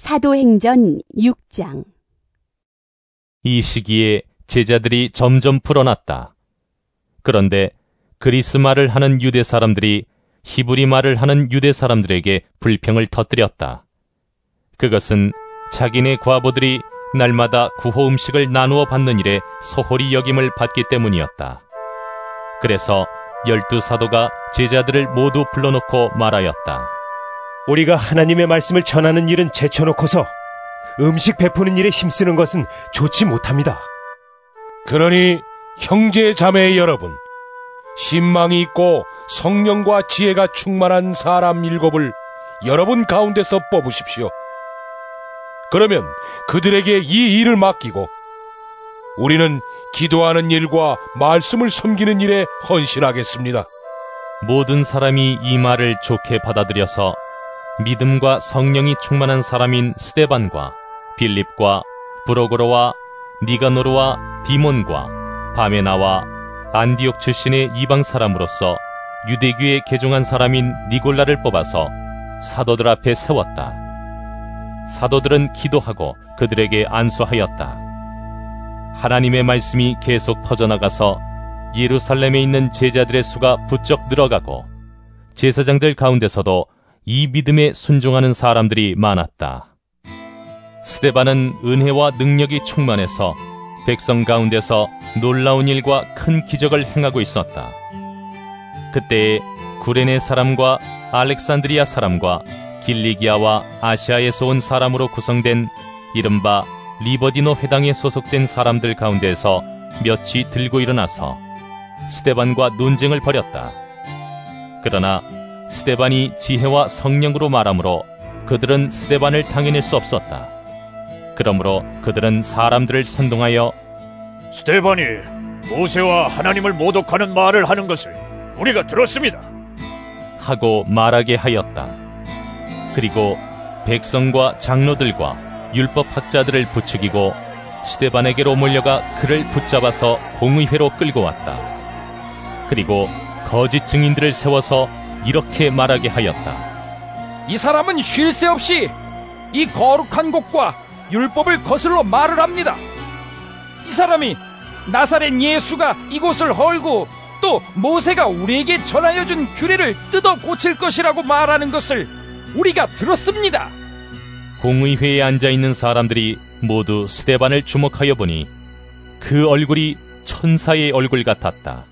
사도행전 6장. 이 시기에 제자들이 점점 불어났다. 그런데 그리스 말을 하는 유대 사람들이 히브리 말을 하는 유대 사람들에게 불평을 터뜨렸다. 그것은 자기네 과부들이 날마다 구호 음식을 나누어 받는 일에 소홀히 여김을 받기 때문이었다. 그래서 12사도가 제자들을 모두 불러놓고 말하였다. 우리가 하나님의 말씀을 전하는 일은 제쳐놓고서 음식 베푸는 일에 힘쓰는 것은 좋지 못합니다. 그러니 형제 자매 여러분, 신망이 있고 성령과 지혜가 충만한 사람 7을 여러분 가운데서 뽑으십시오. 그러면 그들에게 이 일을 맡기고 우리는 기도하는 일과 말씀을 섬기는 일에 헌신하겠습니다. 모든 사람이 이 말을 좋게 받아들여서 믿음과 성령이 충만한 사람인 스데반과 빌립과 브로고로와 니가노르와 디몬과 바메나와 안디옥 출신의 이방 사람으로서 유대교에 개종한 사람인 니골라를 뽑아서 사도들 앞에 세웠다. 사도들은 기도하고 그들에게 안수하였다. 하나님의 말씀이 계속 퍼져나가서 예루살렘에 있는 제자들의 수가 부쩍 늘어가고 제사장들 가운데서도 이 믿음에 순종하는 사람들이 많았다. 스데반은 은혜와 능력이 충만해서 백성 가운데서 놀라운 일과 큰 기적을 행하고 있었다. 그때에 구레네 사람과 알렉산드리아 사람과 길리기아와 아시아에서 온 사람으로 구성된 이른바 리버디노 회당에 소속된 사람들 가운데서 몇이 들고 일어나서 스데반과 논쟁을 벌였다. 그러나 스데반이 지혜와 성령으로 말하므로 그들은 스데반을 당해낼 수 없었다. 그러므로 그들은 사람들을 선동하여 스데반이 모세와 하나님을 모독하는 말을 하는 것을 우리가 들었습니다 하고 말하게 하였다. 그리고 백성과 장로들과 율법학자들을 부추기고 스데반에게로 몰려가 그를 붙잡아서 공의회로 끌고 왔다. 그리고 거짓 증인들을 세워서 이렇게 말하게 하였다. 이 사람은 쉴 새 없이 이 거룩한 곳과 율법을 거슬러 말을 합니다. 이 사람이 나사렛 예수가 이곳을 헐고 또 모세가 우리에게 전하여 준 규례를 뜯어 고칠 것이라고 말하는 것을 우리가 들었습니다. 공의회에 앉아있는 사람들이 모두 스데반을 주목하여 보니 그 얼굴이 천사의 얼굴 같았다.